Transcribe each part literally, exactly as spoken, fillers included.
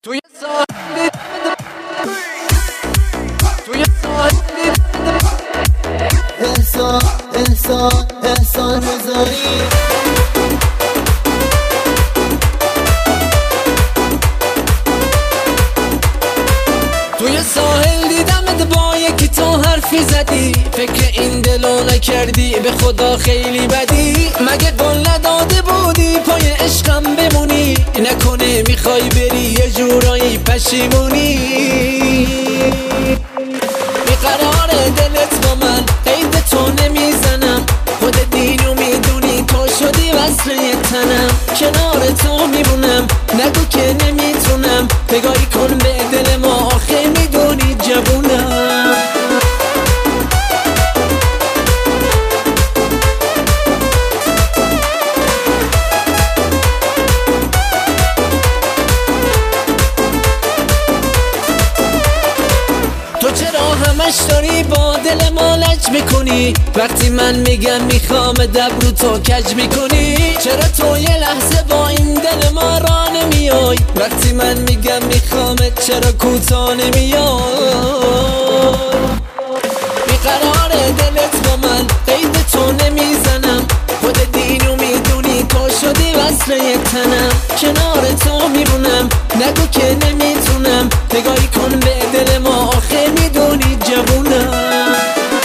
توی ساحل توی ساحل احسان احسان احسان رضایی توی ساحل دیدمت با یکی تو حرفی زدی، فکر این دلو نکردی به خدا خیلی بدی. مگه قول نداده بودی پای عشقم بمونی؟ نکنه میخوای بری یه جورایی پشیمونی؟ بیقرار دلت با من عید تو نمیزنم، خود دینو میدونی تو شدی وصل یه تنم. کنار تو میمونم نگو که نمیتونم، نگاهی کن به دل ما آخه میدونی جوونم. تو چرا همش داری با دل ما لج میکنی؟ وقتی من میگم میخوام دبرو تو کج میکنی؟ چرا تو یه لحظه با این دل ما را نمیای؟ وقتی من میگم میخوامت چرا کوتاه نمیای؟ بیقرار دلت با من قید تو نمیزنم، خود دینو میدونی تو شدی وصل یه تنم. کنار تو میمونم نگو که نمیتونم، نگاهی کن به دل ما آخه میدونی جوونم.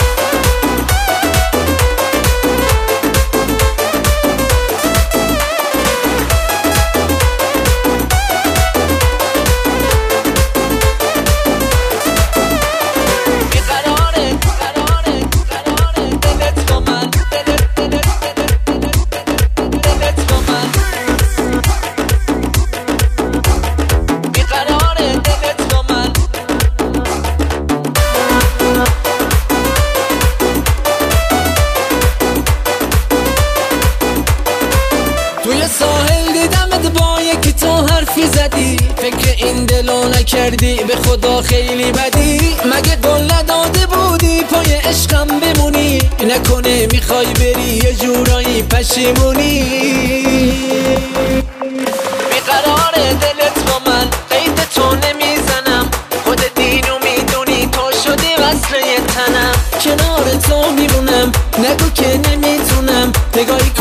توی ساحل دیدمت با یکی تو حرفی زدی، فکر این دلو نکردی به خدا خیلی بدی. مگه قول نداده بودی پای عشقم بمونی؟ نکنه میخوای بری یه جورایی پشیمونی؟ بیقرار دلت با من قید تو نمیزنم، خود دینو میدونی تو شدی وصل یه تنم. کنار تو میمونم نگو که نمیتونم، نگاهی